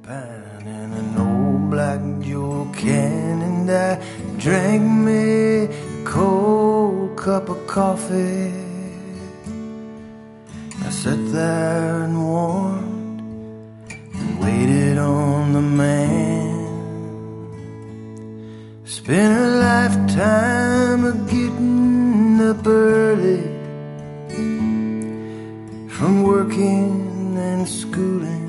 pine and an old black Joe can, and I drank me a cold cup of coffee. I sat there and warmed and waited on the man. Spent a lifetime of getting up early from working and schooling.